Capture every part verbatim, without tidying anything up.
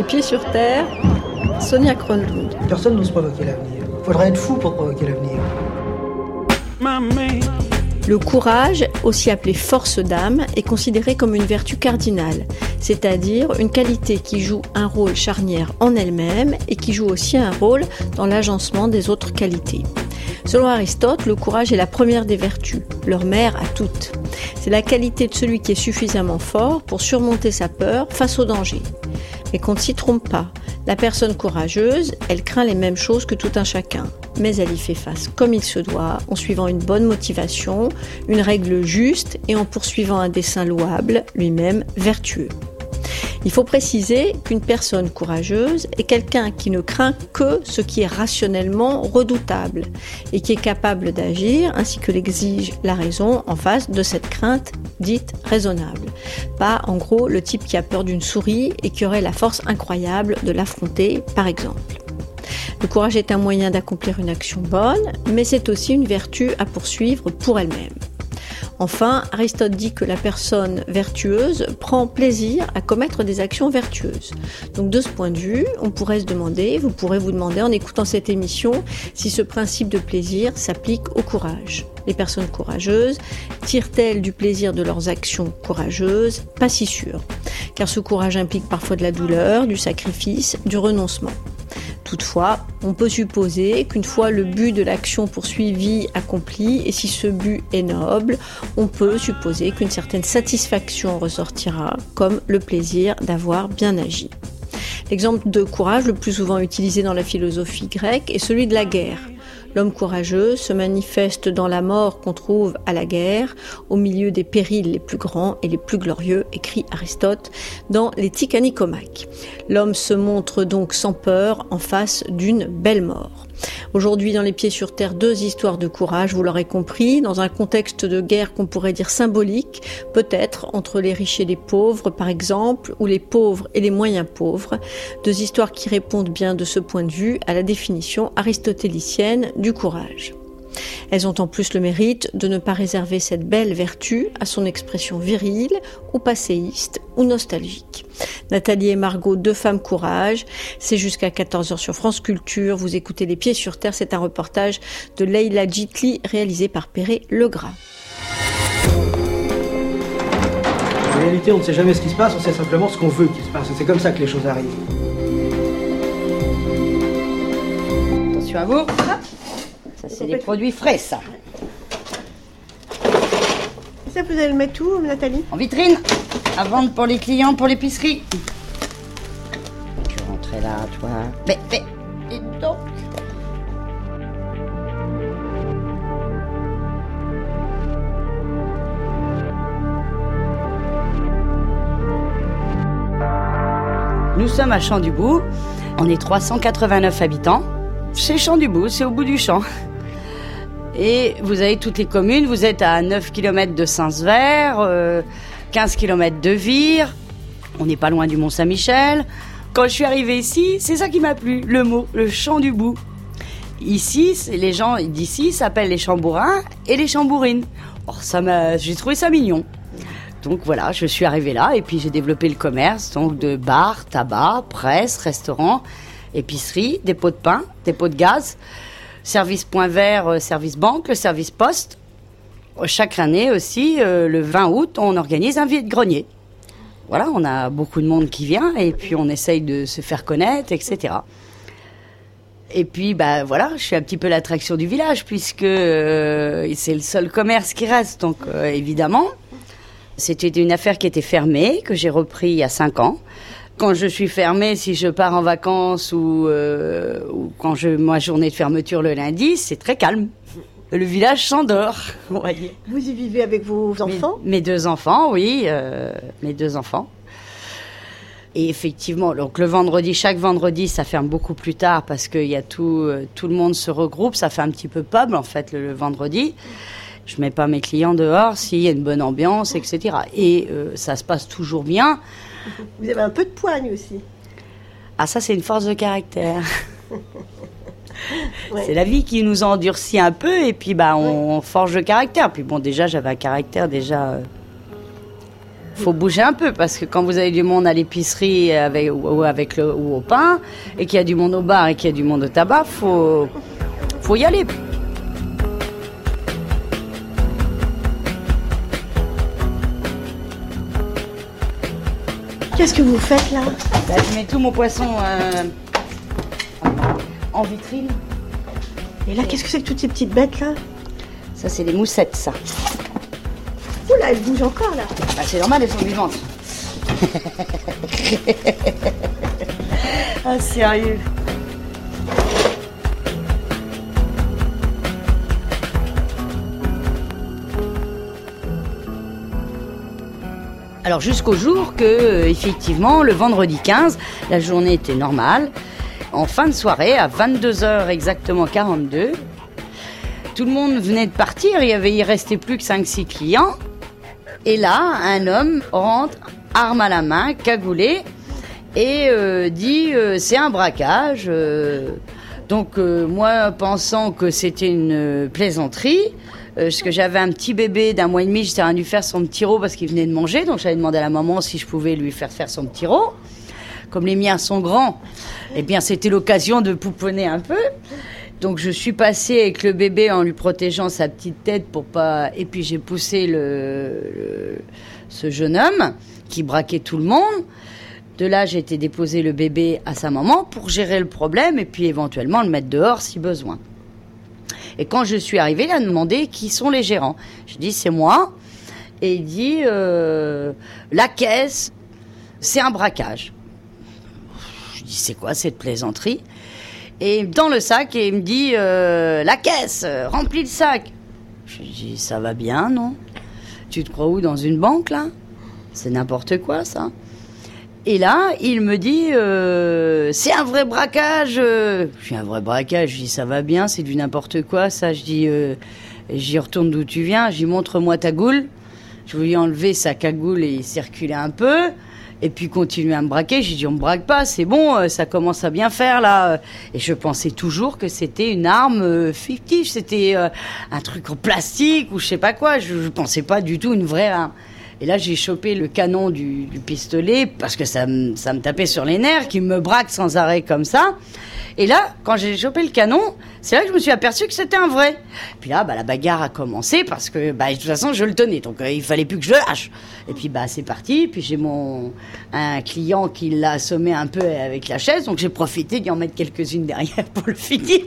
Pieds sur terre, Sonia Kronlund. Personne n'ose provoquer l'avenir. Il faudrait être fou pour provoquer l'avenir. Le courage, aussi appelé force d'âme, est considéré comme une vertu cardinale, c'est-à-dire une qualité qui joue un rôle charnière en elle-même et qui joue aussi un rôle dans l'agencement des autres qualités. Selon Aristote, le courage est la première des vertus, leur mère à toutes. C'est la qualité de celui qui est suffisamment fort pour surmonter sa peur face au danger. Mais qu'on ne s'y trompe pas, la personne courageuse, elle craint les mêmes choses que tout un chacun, mais elle y fait face comme il se doit, en suivant une bonne motivation, une règle juste et en poursuivant un dessein louable, lui-même vertueux. Il faut préciser qu'une personne courageuse est quelqu'un qui ne craint que ce qui est rationnellement redoutable et qui est capable d'agir ainsi que l'exige la raison en face de cette crainte dite raisonnable. Pas en gros le type qui a peur d'une souris et qui aurait la force incroyable de l'affronter, par exemple. Le courage est un moyen d'accomplir une action bonne, mais c'est aussi une vertu à poursuivre pour elle-même. Enfin, Aristote dit que la personne vertueuse prend plaisir à commettre des actions vertueuses. Donc de ce point de vue, on pourrait se demander, vous pourrez vous demander en écoutant cette émission, si ce principe de plaisir s'applique au courage. Les personnes courageuses tirent-elles du plaisir de leurs actions courageuses ? Pas si sûr, car ce courage implique parfois de la douleur, du sacrifice, du renoncement. Toutefois, on peut supposer qu'une fois le but de l'action poursuivie accompli, et si ce but est noble, on peut supposer qu'une certaine satisfaction ressortira, comme le plaisir d'avoir bien agi. L'exemple de courage le plus souvent utilisé dans la philosophie grecque est celui de la guerre. L'homme courageux se manifeste dans la mort qu'on trouve à la guerre, au milieu des périls les plus grands et les plus glorieux, écrit Aristote dans l'Éthique à Nicomaque. L'homme se montre donc sans peur en face d'une belle mort. Aujourd'hui, dans Les Pieds sur terre, deux histoires de courage, vous l'aurez compris, dans un contexte de guerre qu'on pourrait dire symbolique, peut-être entre les riches et les pauvres, par exemple, ou les pauvres et les moyens pauvres. Deux histoires qui répondent bien de ce point de vue à la définition aristotélicienne du courage. Elles ont en plus le mérite de ne pas réserver cette belle vertu à son expression virile ou passéiste ou nostalgique. Nathalie et Margot, deux femmes courage, c'est jusqu'à quatorze heures sur France Culture. Vous écoutez Les Pieds sur terre, c'est un reportage de Leila Djitli réalisé par Perret Legras. En réalité, on ne sait jamais ce qui se passe, on sait simplement ce qu'on veut qu'il se passe. Et c'est comme ça que les choses arrivent. Attention à vous. Ça, c'est des produits frais, ça. Ça, vous allez le mettre où, Nathalie ? En vitrine, à vendre pour les clients, pour l'épicerie. Tu rentrais là, toi. Mais, mais, dis donc. Nous sommes à Champ-du-Bout. On est trois cent quatre-vingt-neuf habitants. C'est Champ-du-Bout, c'est au bout du champ. Et vous avez toutes les communes, vous êtes à neuf kilomètres de Saint-Sever, euh, quinze kilomètres de Vire, on n'est pas loin du Mont-Saint-Michel. Quand je suis arrivée ici, c'est ça qui m'a plu, le mot, le Champ-du-Bout. Ici, les gens d'ici s'appellent les Chambourins et les Chambourines. Or, ça m'a, j'ai trouvé ça mignon. Donc voilà, je suis arrivée là et puis j'ai développé le commerce, donc de bar, tabac, presse, restaurant, épicerie, dépôt de pain, dépôt de gaz, service point vert, service banque, le service poste. Chaque année aussi, euh, le vingt août, on organise un vide-grenier. Voilà, on a beaucoup de monde qui vient et puis on essaye de se faire connaître, et cetera. Et puis, bah voilà, je suis un petit peu l'attraction du village puisque euh, c'est le seul commerce qui reste, donc euh, évidemment. C'était une affaire qui était fermée, que j'ai repris il y a cinq ans. Quand je suis fermée, si je pars en vacances ou, euh, ou quand je, ma journée de fermeture le lundi, c'est très calme. Le village s'endort, vous voyez. Vous y vivez avec vos enfants ? Mes, mes deux enfants, oui, euh, mes deux enfants. Et effectivement, donc le vendredi, chaque vendredi, ça ferme beaucoup plus tard parce que y a tout, euh, tout le monde se regroupe. Ça fait un petit peu pub, en fait, le, le vendredi. Je mets pas mes clients dehors s'il y a une bonne ambiance, et cetera. Et euh, ça se passe toujours bien. Vous avez un peu de poigne aussi. Ah, ça, c'est une force de caractère. Ouais. C'est la vie qui nous endurcit un peu et puis bah, on, ouais. on forge le caractère. Puis bon, déjà, j'avais un caractère déjà... Euh, faut bouger un peu parce que quand vous avez du monde à l'épicerie avec, ou, avec le, ou au pain et qu'il y a du monde au bar et qu'il y a du monde au tabac, faut, faut y aller. Qu'est-ce que vous faites là? Bah, je mets tout mon poisson euh, en vitrine. Et là, qu'est-ce que c'est que toutes ces petites bêtes là? Ça, c'est des moussettes, ça. Oula, elles bougent encore là. Bah, c'est normal, elles sont vivantes. Ah, sérieux. Alors jusqu'au jour que, euh, effectivement, le vendredi quinze, la journée était normale. En fin de soirée, à vingt-deux heures exactement quarante-deux, tout le monde venait de partir, il y avait, il restait plus que cinq six clients. Et là, un homme rentre, arme à la main, cagoulé, et euh, dit euh, c'est un braquage. Euh, donc euh, moi, pensant que c'était une euh, plaisanterie, euh, parce que j'avais un petit bébé d'un mois et demi, j'étais dû faire son petit rot parce qu'il venait de manger, donc j'avais demandé à la maman si je pouvais lui faire faire son petit rot. Comme les miens sont grands, eh bien c'était l'occasion de pouponner un peu. Donc je suis passée avec le bébé en lui protégeant sa petite tête pour pas... Et puis j'ai poussé le, le, ce jeune homme qui braquait tout le monde. De là, j'ai été déposer le bébé à sa maman pour gérer le problème et puis éventuellement le mettre dehors si besoin. Et quand je suis arrivée, il a demandé qui sont les gérants. Je dis c'est moi. Et il dit euh, la caisse, c'est un braquage. Je dis c'est quoi cette plaisanterie? Et dans le sac, et il me dit euh, la caisse, remplis le sac. Je lui dis ça va bien, non? Tu te crois où, dans une banque là? C'est n'importe quoi ça. Et là, il me dit euh, c'est un vrai braquage. Je dis un vrai braquage. Je dis ça va bien, c'est du n'importe quoi ça. Je dis euh, j'y retourne d'où tu viens. Je dis montre-moi ta goule. Je lui ai enlevé sa cagoule et il circulait un peu. Et puis continuer à me braquer, j'ai dit on me braque pas, c'est bon, ça commence à bien faire là. Et je pensais toujours que c'était une arme fictive, c'était un truc en plastique ou je sais pas quoi, je, je pensais pas du tout une vraie arme. Et là j'ai chopé le canon du, du pistolet parce que ça, me- ça me tapait sur les nerfs, qu'il me braque sans arrêt comme ça. Et là, quand j'ai chopé le canon, c'est là que je me suis aperçu que c'était un vrai. Puis là, bah, la bagarre a commencé parce que, bah, de toute façon, je le tenais. Donc, euh, il fallait plus que je le lâche. Et puis, bah, c'est parti. Puis, j'ai mon, un client qui l'a assommé un peu avec la chaise. Donc, j'ai profité d'y en mettre quelques-unes derrière pour le finir.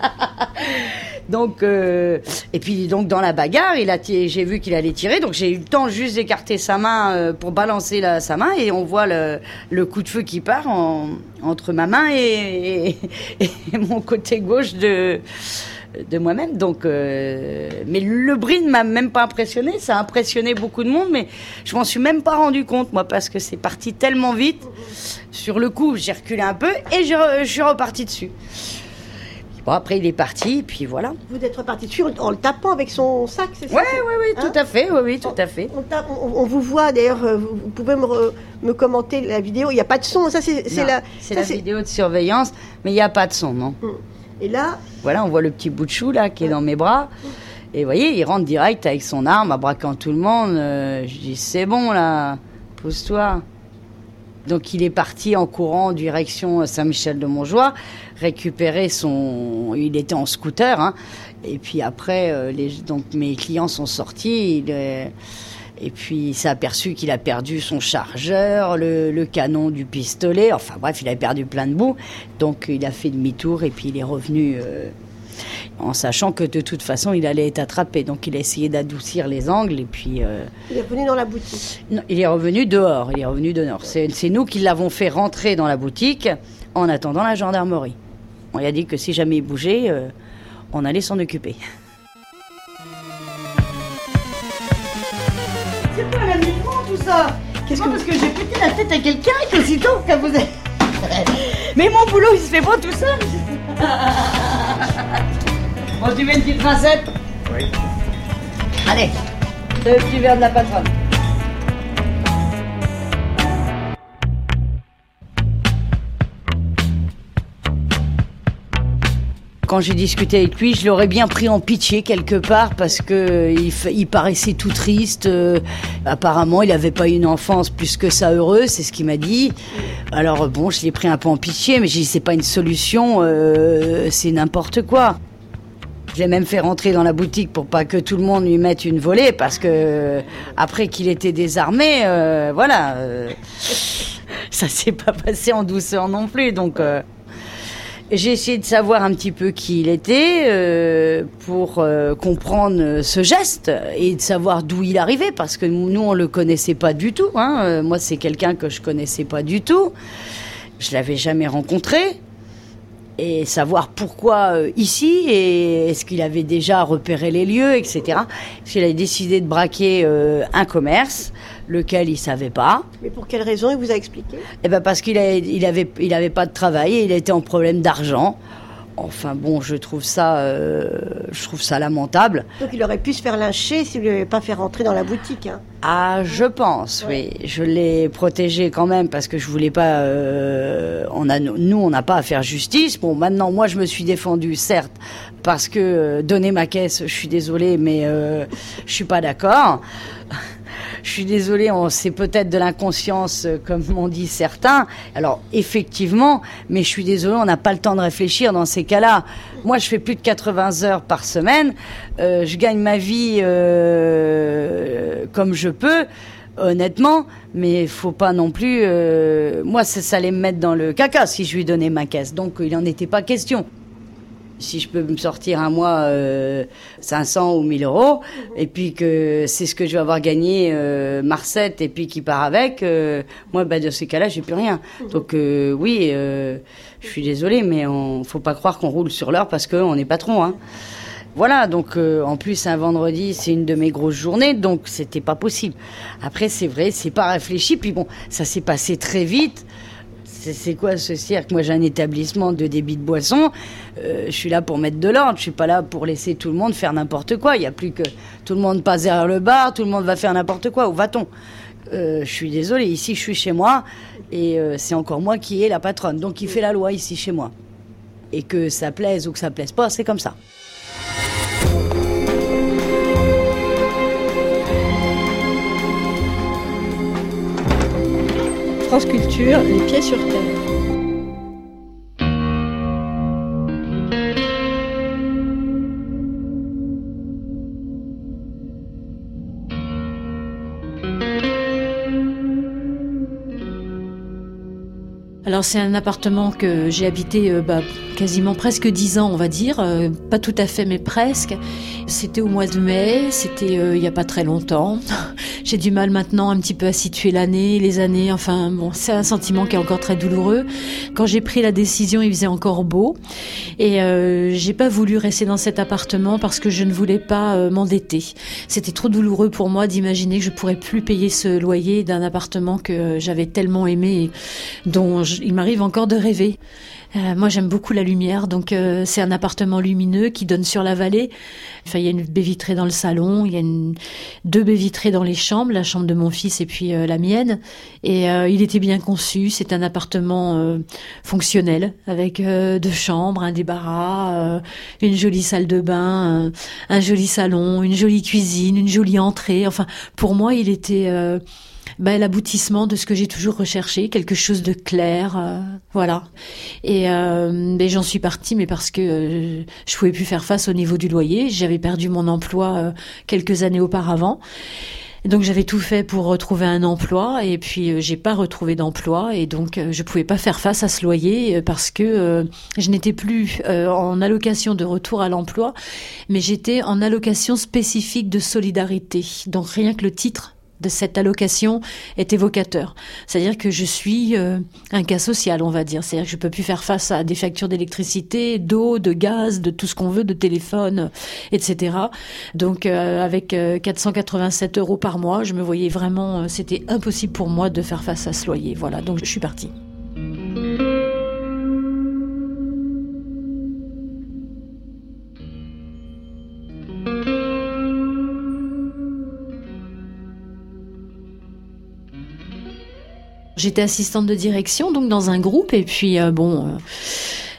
Donc, euh, et puis, donc, dans la bagarre, il a tiré, j'ai vu qu'il allait tirer. Donc, j'ai eu le temps juste d'écarter sa main euh, pour balancer la, sa main. Et on voit le, le coup de feu qui part en, entre ma main et, et, et mon côté gauche de, de moi-même. Donc, euh, mais le bruit ne m'a même pas impressionné. Ça a impressionné beaucoup de monde, mais je m'en suis même pas rendu compte, moi, parce que c'est parti tellement vite. Sur le coup, j'ai reculé un peu et j'ai re- je suis reparti dessus. Bon, après, il est parti, puis voilà. Vous êtes reparti dessus en le tapant avec son sac, c'est ça? Ouais, ouais, ouais, Hein tout à fait, oui, oui, tout à fait. On, tape- on- on vous voit d'ailleurs, euh, vous, vous pouvez me, re- me commenter la vidéo, il n'y a pas de son, ça c'est c'est Non, la... c'est ça, la vidéo de surveillance, mais il n'y a pas de son, non. Et là, Voilà, on voit le petit bout de chou, là, qui est dans mes bras. Et vous voyez, il rentre direct avec son arme, en braquant tout le monde. Euh, je dis, c'est bon, là, pose-toi. Donc, il est parti en courant direction Saint-Michel-de-Montjoie, récupérer son... Il était en scooter, hein. Et puis après, euh, les... donc, mes clients sont sortis. Il est... Et puis, il s'est aperçu qu'il a perdu son chargeur, le, le canon du pistolet. Enfin bref, il avait perdu plein de bouts. Donc, il a fait demi-tour et puis il est revenu euh, en sachant que de toute façon, il allait être attrapé. Donc, il a essayé d'adoucir les angles et puis... euh, il est revenu dans la boutique. non, il est revenu dehors. Il est revenu dehors. C'est, c'est nous qui l'avons fait rentrer dans la boutique en attendant la gendarmerie. On lui a dit que si jamais il bougeait, euh, on allait s'en occuper. C'est pas l'amusement tout ça. Qu'est-ce que parce que j'ai pété la tête à quelqu'un et qu'aussitôt que vous êtes... Mais mon boulot il se fait pas tout seul. Bon, tu veux une petite rincette? Oui. Allez, deux petits verres de la patronne. Quand quand j'ai discuté avec lui, je l'aurais bien pris en pitié quelque part parce que il, il paraissait tout triste. Euh, apparemment, il n'avait pas une enfance plus que ça heureuse, c'est ce qu'il m'a dit. Alors bon, je l'ai pris un peu en pitié, mais j'ai dit c'est pas une solution, euh, c'est n'importe quoi. Je l'ai même fait rentrer dans la boutique pour pas que tout le monde lui mette une volée parce que après qu'il était désarmé, euh, voilà, euh, ça s'est pas passé en douceur non plus, donc. Euh, J'ai essayé de savoir un petit peu qui il était euh, pour euh, comprendre ce geste et de savoir d'où il arrivait parce que nous on le connaissait pas du tout. Hein. Euh, moi c'est quelqu'un que je connaissais pas du tout. Je l'avais jamais rencontré et savoir pourquoi euh, ici et est-ce qu'il avait déjà repéré les lieux, et cetera. Parce qu'il a décidé de braquer euh, un commerce. Lequel il savait pas. Mais pour quelle raison il vous a expliqué ? Eh ben parce qu'il a, il avait, il avait pas de travail et il était en problème d'argent. Enfin bon, je trouve ça, euh, je trouve ça lamentable. Donc il aurait pu se faire lyncher s'il ne l'avait pas fait rentrer dans la boutique. Hein. Ah, je pense, ouais. Oui. Je l'ai protégé quand même parce que je voulais pas. Euh, on a, nous, on n'a pas à faire justice. Bon, maintenant, moi, je me suis défendue, certes, parce que euh, donner ma caisse, je suis désolée, mais euh, je suis pas d'accord. Je suis désolée, on, c'est peut-être de l'inconscience, comme m'ont dit certains. Alors, effectivement, mais je suis désolée, on n'a pas le temps de réfléchir dans ces cas-là. Moi, je fais plus de quatre-vingts heures par semaine. Euh, je gagne ma vie euh, comme je peux, honnêtement. Mais il faut pas non plus... Euh, moi, ça, ça allait me mettre dans le caca si je lui donnais ma caisse. Donc, il n'en était pas question. Si je peux me sortir un mois euh, cinq cents ou mille euros, et puis que c'est ce que je vais avoir gagné euh, Marcette, et puis qui part avec, euh, moi, bah, dans ces cas-là, j'ai plus rien. Donc euh, oui, euh, je suis désolée, mais on faut pas croire qu'on roule sur l'heure parce qu'on est patron. Hein. Voilà, donc euh, en plus un vendredi, c'est une de mes grosses journées, donc c'était pas possible. Après, c'est vrai, c'est pas réfléchi, puis bon, ça s'est passé très vite. C'est quoi ce cirque ? Moi, j'ai un établissement de débit de boissons. Euh, je suis là pour mettre de l'ordre. Je suis pas là pour laisser tout le monde faire n'importe quoi. Il y a plus que tout le monde passe derrière le bar, tout le monde va faire n'importe quoi. Où va-t-on ? euh, Je suis désolée. Ici, je suis chez moi et euh, c'est encore moi qui est la patronne. Donc, qui fait la loi ici chez moi. Et que ça plaise ou que ça plaise pas, c'est comme ça. France Culture, les pieds sur terre. Alors c'est un appartement que j'ai habité euh, bah, quasiment presque dix ans, on va dire, euh, pas tout à fait mais presque. C'était au mois de mai, c'était euh, il y a pas très longtemps. J'ai du mal maintenant un petit peu à situer l'année, les années, enfin bon, c'est un sentiment qui est encore très douloureux. Quand j'ai pris la décision, il faisait encore beau et euh, j'ai pas voulu rester dans cet appartement parce que je ne voulais pas euh, m'endetter. C'était trop douloureux pour moi d'imaginer que je pourrais plus payer ce loyer d'un appartement que j'avais tellement aimé et dont je, il m'arrive encore de rêver. Euh, moi, j'aime beaucoup la lumière, donc euh, c'est un appartement lumineux qui donne sur la vallée. Enfin, il y a une baie vitrée dans le salon, il y a une, deux baies vitrées dans les chambres, la chambre de mon fils et puis euh, la mienne. Et euh, il était bien conçu. C'est un appartement euh, fonctionnel avec euh, deux chambres, un débarras, euh, une jolie salle de bain, un, un joli salon, une jolie cuisine, une jolie entrée. Enfin, pour moi, il était euh, ben, l'aboutissement de ce que j'ai toujours recherché, quelque chose de clair, euh, voilà. Et euh, ben, j'en suis partie, mais parce que euh, je pouvais plus faire face au niveau du loyer. J'avais perdu mon emploi euh, quelques années auparavant. Donc j'avais tout fait pour retrouver un emploi et puis euh, j'ai pas retrouvé d'emploi et donc euh, je pouvais pas faire face à ce loyer euh, parce que euh, je n'étais plus euh, en allocation de retour à l'emploi, mais j'étais en allocation spécifique de solidarité. Donc rien que le titre de cette allocation est évocateur. C'est-à-dire que je suis euh, un cas social, on va dire. C'est-à-dire que je peux plus faire face à des factures d'électricité, d'eau, de gaz, de tout ce qu'on veut, de téléphone, et cetera. Donc euh, avec euh, quatre cent quatre-vingt-sept euros par mois, je me voyais vraiment, euh, c'était impossible pour moi de faire face à ce loyer. Voilà, donc je suis partie. J'étais assistante de direction, donc dans un groupe, et puis euh, bon, euh,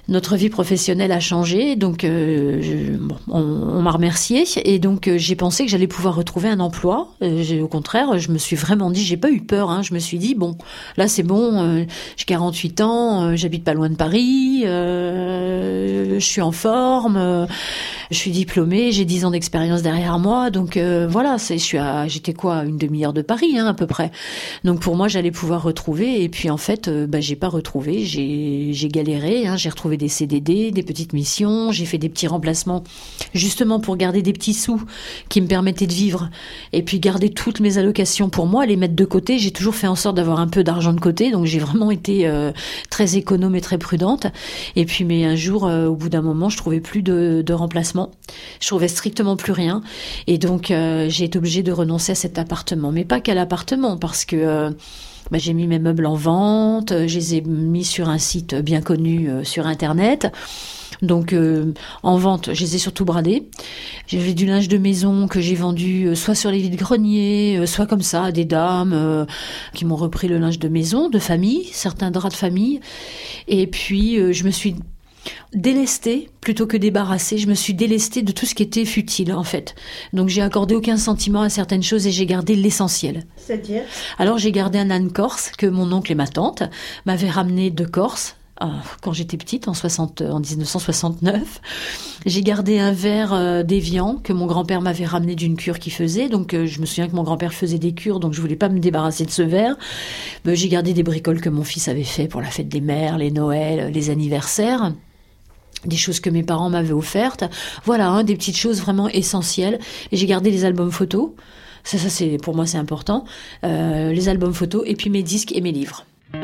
Notre vie professionnelle a changé, donc euh, je, bon, on, on m'a remercié et donc euh, j'ai pensé que j'allais pouvoir retrouver un emploi. Euh, j'ai, au contraire, je me suis vraiment dit, j'ai pas eu peur. Hein, je me suis dit bon, là c'est bon, euh, j'ai quarante-huit ans, euh, j'habite pas loin de Paris, euh, je suis en forme, euh, je suis diplômée, j'ai dix ans d'expérience derrière moi, donc euh, voilà, c'est, je suis à, j'étais quoi, une demi-heure de Paris, hein, à peu près. Donc pour moi, j'allais pouvoir retrouver et puis en fait, euh, bah j'ai pas retrouvé, j'ai, j'ai galéré, hein, j'ai retrouvé des C D D, des petites missions, j'ai fait des petits remplacements justement pour garder des petits sous qui me permettaient de vivre et puis garder toutes mes allocations pour moi, les mettre de côté. J'ai toujours fait en sorte d'avoir un peu d'argent de côté, donc j'ai vraiment été euh, très économe et très prudente. Et puis mais un jour, euh, au bout d'un moment, je trouvais plus de, de remplacement, je trouvais strictement plus rien et donc euh, j'ai été obligée de renoncer à cet appartement, mais pas qu'à l'appartement parce que euh, Bah, j'ai mis mes meubles en vente, je les ai mis sur un site bien connu euh, sur Internet. Donc euh, en vente, je les ai surtout bradés. J'avais du linge de maison que j'ai vendu euh, soit sur les vides-greniers, euh, soit comme ça à des dames euh, qui m'ont repris le linge de maison, de famille, certains draps de famille. Et puis euh, je me suis délestée plutôt que débarrassée. Je me suis délestée de tout ce qui était futile en fait. Donc j'ai accordé aucun sentiment à certaines choses et j'ai gardé l'essentiel. C'est-à-dire ? Alors j'ai gardé un âne corse que mon oncle et ma tante m'avaient ramené de Corse quand j'étais petite, en, soixante, en dix-neuf cent soixante-neuf. J'ai gardé un verre euh, d'Évian que mon grand-père m'avait ramené d'une cure qu'il faisait. Donc euh, je me souviens que mon grand-père faisait des cures, donc je voulais pas me débarrasser de ce verre. Euh, j'ai gardé des bricoles que mon fils avait fait pour la fête des mères, les Noëls, les anniversaires. Des choses que mes parents m'avaient offertes. Voilà, hein, des petites choses vraiment essentielles. Et j'ai gardé les albums photos. Ça, ça c'est, pour moi, c'est important. Euh, les albums photos et puis mes disques et mes livres.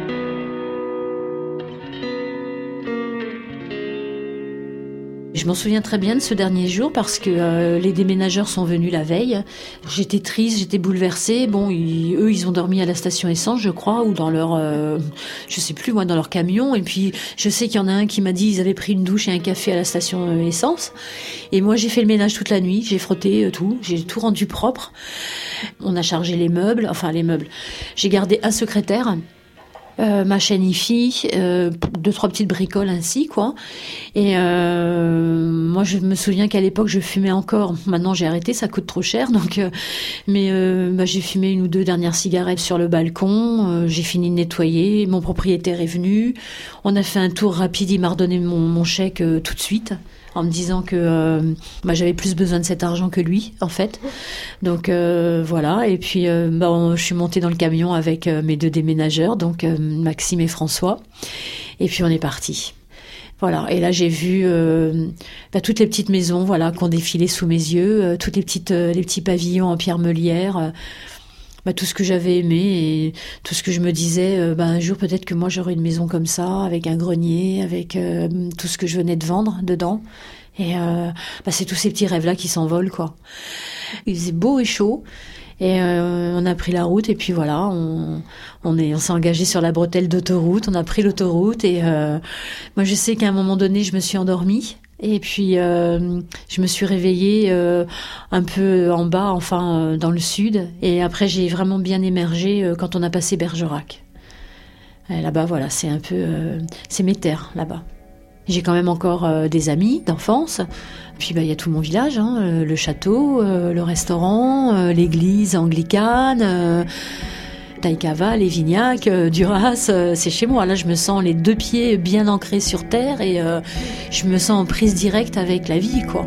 Je m'en souviens très bien de ce dernier jour parce que euh, les déménageurs sont venus la veille. J'étais triste, j'étais bouleversée. Bon, ils, eux, ils ont dormi à la station essence, je crois, ou dans leur, euh, je sais plus moi, dans leur camion. Et puis, je sais qu'il y en a un qui m'a dit ils avaient pris une douche et un café à la station euh, essence. Et moi, j'ai fait le ménage toute la nuit. J'ai frotté euh, tout, j'ai tout rendu propre. On a chargé les meubles, enfin les meubles. J'ai gardé un secrétaire. Euh, ma chaîne hi-fi, euh, deux trois petites bricoles ainsi quoi. Et euh, moi je me souviens qu'à l'époque je fumais encore. Maintenant j'ai arrêté, ça coûte trop cher donc. Euh, mais euh, bah, j'ai fumé une ou deux dernières cigarettes sur le balcon. Euh, j'ai fini de nettoyer. Mon propriétaire est venu. On a fait un tour rapide. Il m'a redonné mon, mon chèque euh, tout de suite. En me disant que euh, bah, j'avais plus besoin de cet argent que lui, en fait. Donc euh, voilà. Et puis euh, bah, on, je suis montée dans le camion avec euh, mes deux déménageurs, donc euh, Maxime et François. Et puis on est parti. Voilà. Et là j'ai vu euh, bah, toutes les petites maisons, voilà, qui ont défilé sous mes yeux, euh, toutes les petites, euh, les petits pavillons en pierre meulière. Euh, Bah, tout ce que j'avais aimé et tout ce que je me disais, euh, bah, un jour peut-être que moi j'aurai une maison comme ça, avec un grenier, avec euh, tout ce que je venais de vendre dedans. Et euh, bah, c'est tous ces petits rêves-là qui s'envolent, quoi. Il faisait beau et chaud. Et euh, on a pris la route et puis voilà, on, on, est, on s'est engagé sur la bretelle d'autoroute, on a pris l'autoroute et euh, moi je sais qu'à un moment donné je me suis endormie. Et puis, euh, je me suis réveillée euh, un peu en bas, enfin, euh, dans le sud. Et après, j'ai vraiment bien émergé euh, quand on a passé Bergerac. Et là-bas, voilà, c'est un peu... Euh, c'est mes terres, là-bas. J'ai quand même encore euh, des amis d'enfance. Puis, bah, il y a tout mon village, hein, euh, le château, euh, le restaurant, euh, l'église anglicane... Euh, Taïkava, Lévignac, euh, Duras, euh, c'est chez moi. Là, je me sens les deux pieds bien ancrés sur terre et euh, je me sens en prise directe avec la vie, quoi.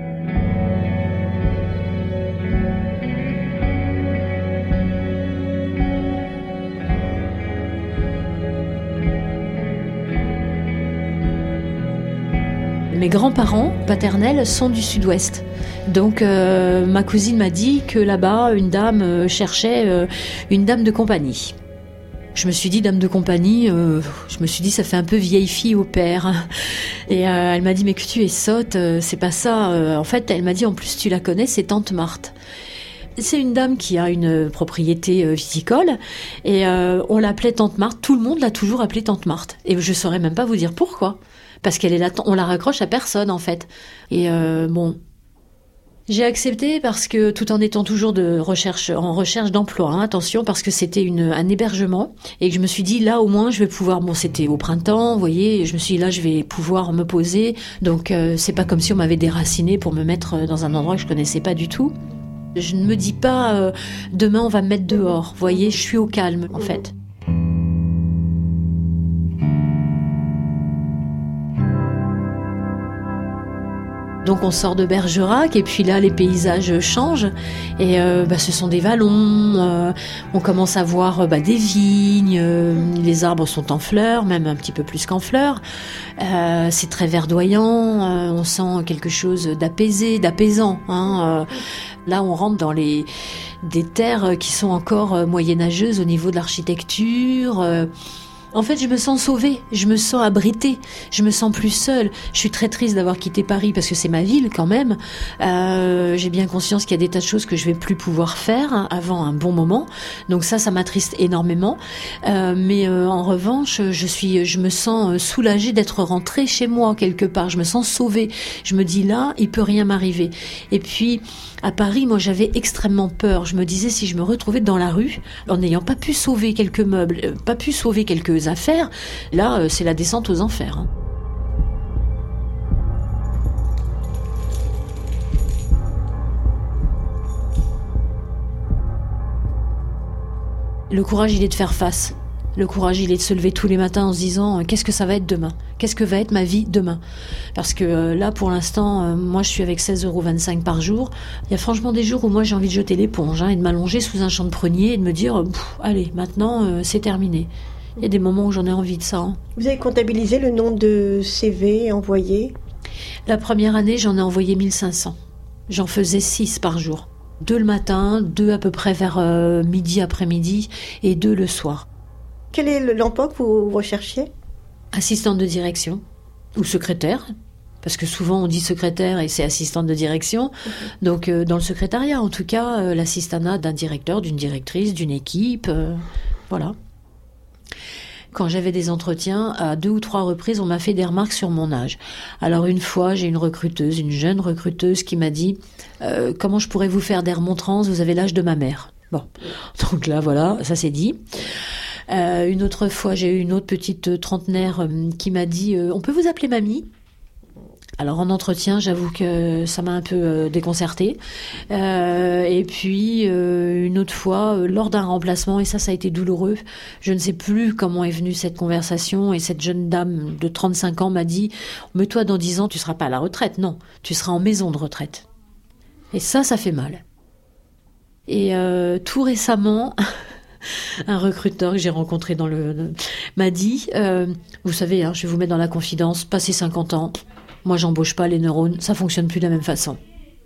Mes grands-parents paternels sont du sud-ouest. Donc euh, ma cousine m'a dit que là-bas, une dame euh, cherchait euh, une dame de compagnie. Je me suis dit, dame de compagnie, euh, je me suis dit, ça fait un peu vieille fille au père. Et euh, elle m'a dit, mais que tu es sotte, euh, c'est pas ça. Euh, en fait, elle m'a dit, en plus, tu la connais, c'est tante Marthe. C'est une dame qui a une propriété euh, viticole et euh, on l'appelait tante Marthe. Tout le monde l'a toujours appelée tante Marthe. Et je saurais même pas vous dire pourquoi. Parce qu'elle est là, on la raccroche à personne, en fait. Et euh, bon... J'ai accepté parce que, tout en étant toujours de recherche, en recherche d'emploi, hein, attention, parce que c'était une, un hébergement, et que je me suis dit, là, au moins, je vais pouvoir, bon, c'était au printemps, vous voyez, je me suis dit, là, je vais pouvoir me poser, donc euh, c'est pas comme si on m'avait déraciné pour me mettre dans un endroit que je connaissais pas du tout. Je ne me dis pas, euh, demain, on va me mettre dehors, vous voyez, je suis au calme, en fait. Donc on sort de Bergerac et puis là les paysages changent et euh, bah, ce sont des vallons, euh, on commence à voir bah, des vignes, euh, les arbres sont en fleurs, même un petit peu plus qu'en fleurs, euh, c'est très verdoyant, euh, on sent quelque chose d'apaisé, d'apaisant. Hein, euh, là on rentre dans les des terres qui sont encore moyenâgeuses au niveau de l'architecture. Euh, En fait, je me sens sauvée, je me sens abritée, je me sens plus seule. Je suis très triste d'avoir quitté Paris parce que c'est ma ville quand même. Euh, j'ai bien conscience qu'il y a des tas de choses que je vais plus pouvoir faire hein, avant un bon moment. Donc ça, ça m'attriste énormément. Euh, mais euh, en revanche, je suis, je me sens soulagée d'être rentrée chez moi quelque part. Je me sens sauvée. Je me dis là, il peut rien m'arriver. Et puis à Paris, moi, j'avais extrêmement peur. Je me disais si je me retrouvais dans la rue, en n'ayant pas pu sauver quelques meubles, euh, pas pu sauver quelques affaires, là, euh, c'est la descente aux enfers. Hein. Le courage, il est de faire face. Le courage, il est de se lever tous les matins en se disant euh, qu'est-ce que ça va être demain ? Qu'est-ce que va être ma vie demain ? Parce que euh, là, pour l'instant, euh, moi, je suis avec seize euros vingt-cinq par jour. Il y a franchement des jours où moi, j'ai envie de jeter l'éponge hein, et de m'allonger sous un champ de prunier et de me dire « allez, maintenant, euh, c'est terminé ». Il y a des moments où j'en ai envie de ça. Hein. Vous avez comptabilisé le nombre de C V envoyés ? La première année, j'en ai envoyé mille cinq cents. J'en faisais six par jour. Deux le matin, deux à peu près vers euh, midi après-midi et deux le soir. Quel est l'emploi que vous recherchiez ? Assistante de direction ou secrétaire, parce que souvent on dit secrétaire et c'est assistante de direction. Mmh. Donc euh, dans le secrétariat, en tout cas, euh, l'assistanat d'un directeur, d'une directrice, d'une équipe, euh, voilà. Quand j'avais des entretiens, à deux ou trois reprises, on m'a fait des remarques sur mon âge. Alors une fois, j'ai une recruteuse, une jeune recruteuse qui m'a dit euh, « Comment je pourrais vous faire des remontrances ? Vous avez l'âge de ma mère. » Bon, donc là, voilà, ça c'est dit. Euh, une autre fois, j'ai eu une autre petite trentenaire euh, qui m'a dit euh, « On peut vous appeler mamie ?» Alors en entretien, j'avoue que ça m'a un peu euh, déconcertée. Euh, et puis euh, une autre fois, euh, lors d'un remplacement, et ça, ça a été douloureux. Je ne sais plus comment est venue cette conversation. Et cette jeune dame de trente-cinq ans m'a dit « Mais toi, dans dix ans, tu seras pas à la retraite. Non, tu seras en maison de retraite. » Et ça, ça fait mal. Et euh, tout récemment... Un recruteur que j'ai rencontré dans le, le m'a dit, euh, vous savez, hein, je vais vous mettre dans la confidence, passé cinquante ans, moi j'embauche pas les neurones, ça fonctionne plus de la même façon.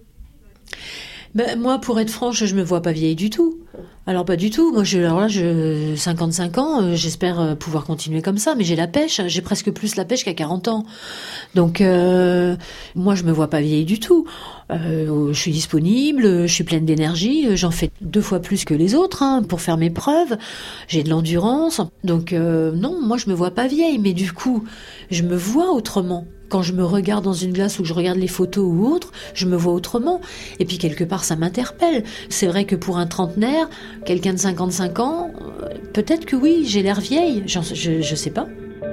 Ben, moi, pour être franche, je me vois pas vieille du tout. Alors pas du tout. Moi, je, alors là, je, cinquante-cinq ans, euh, j'espère pouvoir continuer comme ça, mais j'ai la pêche. J'ai presque plus la pêche qu'à quarante ans. Donc, euh, moi, je me vois pas vieille du tout. Euh, je suis disponible, je suis pleine d'énergie. J'en fais deux fois plus que les autres hein, pour faire mes preuves. J'ai de l'endurance. Donc, euh, non, moi, je me vois pas vieille. Mais du coup, je me vois autrement. Quand je me regarde dans une glace ou que je regarde les photos ou autre, je me vois autrement. Et puis quelque part, ça m'interpelle. C'est vrai que pour un trentenaire, quelqu'un de cinquante-cinq ans, peut-être que oui, j'ai l'air vieille. J'en, je, je sais pas.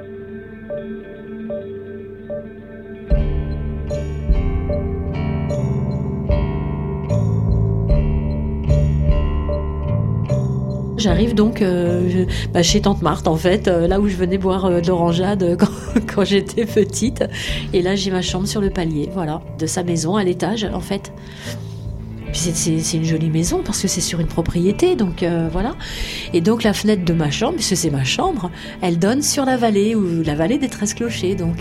J'arrive donc euh, bah, chez Tante Marthe, en fait, euh, là où je venais boire euh, de l'orangeade euh, quand, quand j'étais petite. Et là, j'ai ma chambre sur le palier, voilà, de sa maison à l'étage, en fait. Puis c'est, c'est, c'est une jolie maison parce que c'est sur une propriété, donc euh, voilà. Et donc la fenêtre de ma chambre, puisque c'est ma chambre, elle donne sur la vallée, ou la vallée des treize clochers, donc.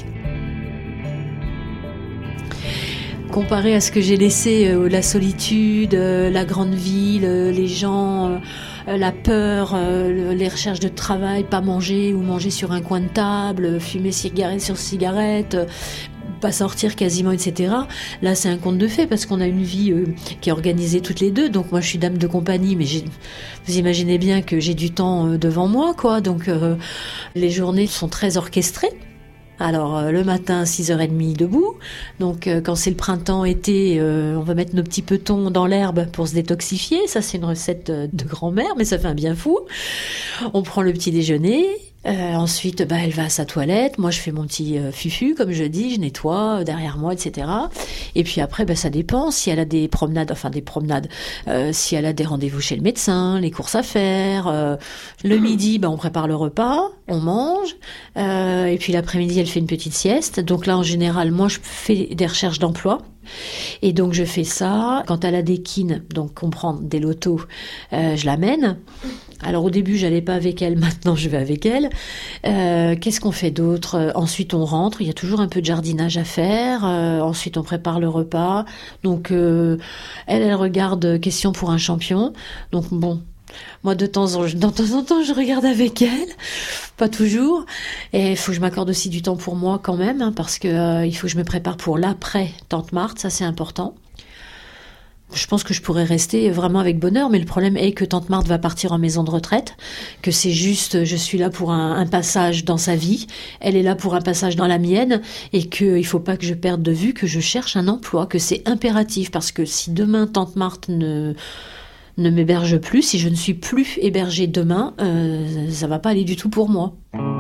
Comparé à ce que j'ai laissé, euh, la solitude, euh, la grande ville, euh, les gens... Euh, la peur, euh, les recherches de travail, pas manger ou manger sur un coin de table, fumer cigarette sur cigarette, euh, pas sortir quasiment, et cetera. Là, c'est un conte de fées parce qu'on a une vie euh, qui est organisée toutes les deux. Donc moi, je suis dame de compagnie, mais j'ai, vous imaginez bien que j'ai du temps euh, devant moi, quoi. Donc euh, les journées sont très orchestrées. Alors euh, le matin, six heures trente debout. Donc euh, quand c'est le printemps, été, euh, on va mettre nos petits petons dans l'herbe pour se détoxifier. Ça, c'est une recette de grand-mère, mais ça fait un bien fou. On prend le petit déjeuner. Euh, ensuite, bah, elle va à sa toilette. Moi, je fais mon petit euh, fufu, comme je dis, je nettoie euh, derrière moi, et cetera. Et puis après, bah, ça dépend. Si elle a des promenades, enfin des promenades, euh, si elle a des rendez-vous chez le médecin, les courses à faire. Euh, le midi, bah, on prépare le repas, on mange. Euh, et puis l'après-midi, elle fait une petite sieste. Donc là, en général, moi, je fais des recherches d'emploi. Et donc je fais ça. Quand elle a des kines, donc comprendre des lotos, euh, je l'amène. Alors au début j'allais pas avec elle, maintenant je vais avec elle. Euh, qu'est-ce qu'on fait d'autre ? Ensuite on rentre, il y a toujours un peu de jardinage à faire. Euh, ensuite on prépare le repas. Donc euh, elle, elle regarde Question pour un champion. Donc bon. Moi, de temps en, de temps en temps, je regarde avec elle, pas toujours. Et il faut que je m'accorde aussi du temps pour moi quand même, hein, parce que euh, il faut que je me prépare pour l'après Tante Marthe, ça c'est important. Je pense que je pourrais rester vraiment avec bonheur, mais le problème est que Tante Marthe va partir en maison de retraite, que c'est juste, je suis là pour un, un passage dans sa vie, elle est là pour un passage dans la mienne, et qu'il faut pas que je perde de vue que je cherche un emploi, que c'est impératif, parce que si demain Tante Marthe ne... ne m'héberge plus, si je ne suis plus hébergée demain, euh, ça va pas aller du tout pour moi.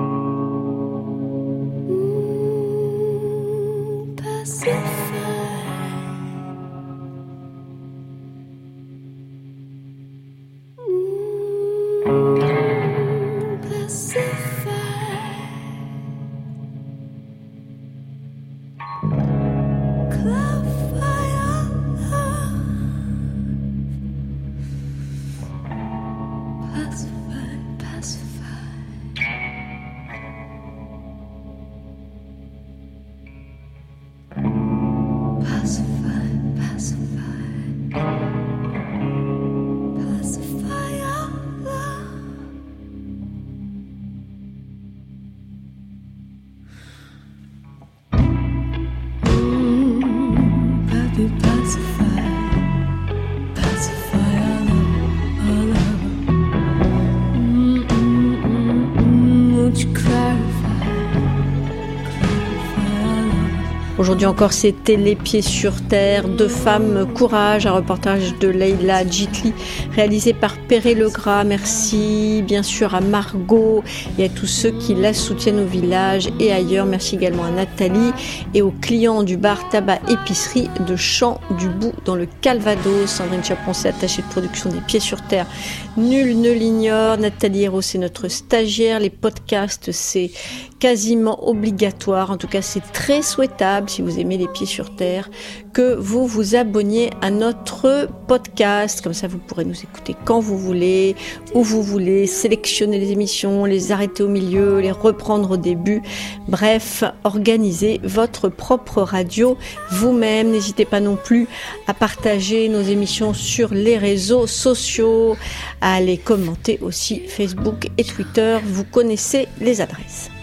Aujourd'hui encore, c'était Les Pieds sur Terre, Deux femmes, courage, un reportage de Leïla Djitli, réalisé par Perret Legras. Merci bien sûr à Margot et à tous ceux qui la soutiennent au village et ailleurs. Merci également à Nathalie et aux clients du bar Tabac Épicerie de Champ du Bout dans le Calvados. Sandrine Chaponcé, attachée de production des Pieds sur Terre. Nul ne l'ignore. Nathalie Hérault, c'est notre stagiaire. Les podcasts, c'est quasiment obligatoire. En tout cas, c'est très souhaitable, si vous aimez Les Pieds sur Terre, que vous vous abonniez à notre podcast. Comme ça, vous pourrez nous écouter quand vous voulez, où vous voulez, sélectionner les émissions, les arrêter au milieu, les reprendre au début. Bref, organisez votre propre radio vous-même. N'hésitez pas non plus à partager nos émissions sur les réseaux sociaux, à les commenter aussi Facebook et Twitter. Vous connaissez les adresses.